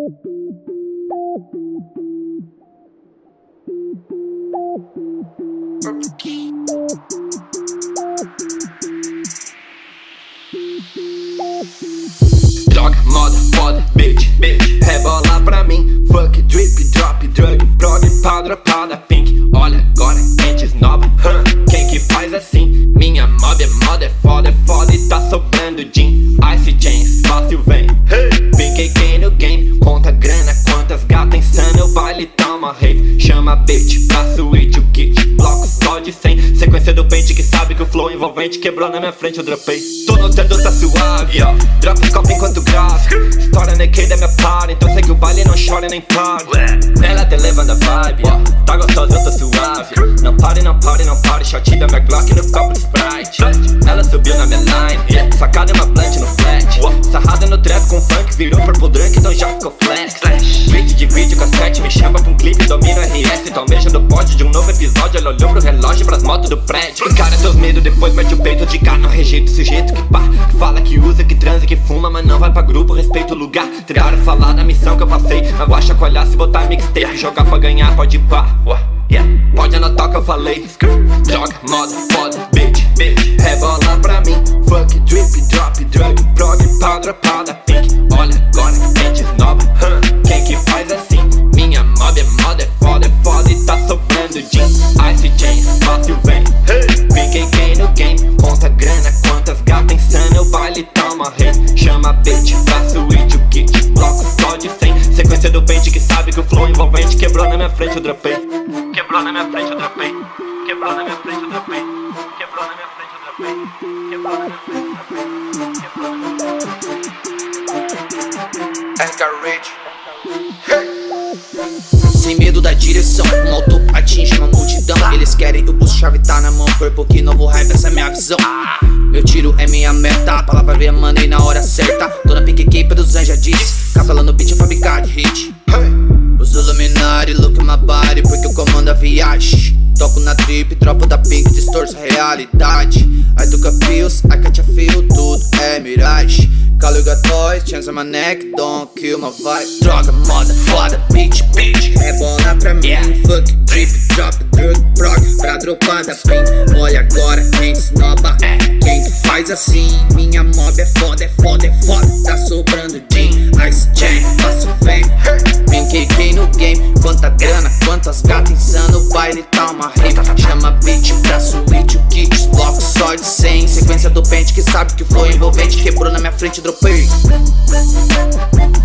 Droga, moda, foda, bitch, rebola pra mim. Fuck, drip, drop, drug, prog, padropada, pink. Olha agora, quentes nova, quem que faz assim? Minha mob é moda, é foda e tá sobrando gin. Ice chains, fácil vem, BKK no game. Conta grana, quantas gatas insana, o baile tá uma rave. Chama bitch pra suíte, o kit, bloco só de 100. Sequência do pente que sabe que o flow envolvente quebrou na minha frente, eu dropei. Tô notando, tá suave, ó. Dropa os copos enquanto gravo. História naked é minha party, então sei que o baile não chora nem para. Ela te levando a vibe, ó. Tá gostosa, eu tô suave. Não pare, não pare, não pare. Shot da minha Glock no copo de Sprite. Ela subiu na minha line, sacada uma blunt no flat. Sarrada no trap com funk, virou purple drunk, então já ficou flex. Beat de vídeo, cassete, me chama pra um clipe, domino RS. Tô almejando o pódio de um novo episódio. Ela olhou pro relógio, pras motos do prédio. Encara teus medos, depois mete o peito de cá. Não rejeito o sujeito que pá, que fala, que usa, que transa, que fuma, mas não vai pra grupo, respeita o lugar. Tentaram falar da missão que eu passei, mas vou chacoalhar se botar mixtape. Jogar pra ganhar, pode pá, pode anotar o que eu falei. Droga, moda, foda, bitch, rebola pra mim. Fuck, drip, drop, drug, prog, padropada, pink. Olha agora, quentes nova, quem que faz assim? Minha mob é moda, é foda e tá sobrando gin. Ice chains, fácil vem, BKK no game. Conta grana, quantas gatas insana, o baile tá uma rave. Chama bitch pra suíte, o kit, bloco só de 100. Sequência do pente que sabe que o flow envolvente quebrou na minha frente, eu dropei. Quebrou na minha frente, eu dropei. Quebrou na minha frente, eu dropei. Quebrou na minha frente, eu dropei. Quebrou na minha frente, eu dropei. Quebrou na minha frente, eu dropei. Edgar Rich. Sem medo da direção, um alto atinge uma multidão. Eles querem o pulso, chave tá na mão. Foi porque novo hype, essa é minha visão. Meu tiro é minha meta, a palavra vem, mandei na hora certa. Tô na PQK, Pedro já disse. Capela no beat, é fabricar de hit. Os Illuminati, look my body, porque eu comando a viagem. Toco na trip, tropo da pink, distorço a realidade. I took a pills, I catch a feel, tudo é miragem. Call you got toys, chains on my neck, don't kill my vibe. Droga, moda, foda, bitch, rebola pra mim. Fuck, drip, drop, drug, prog, pra dropada, pink. Olha agora, quem esnoba, quem que faz assim? Minha mob é foda, tá sobrando gin. Ice chain, passo vem, BKK no game. Quanta grana, quantas gatas insano, o baile tá uma rave. Chama bitch pra suíte, o kit, bloco só de 100. Sequência do pente que sabe que o flow envolvente quebrou na minha frente, dropei.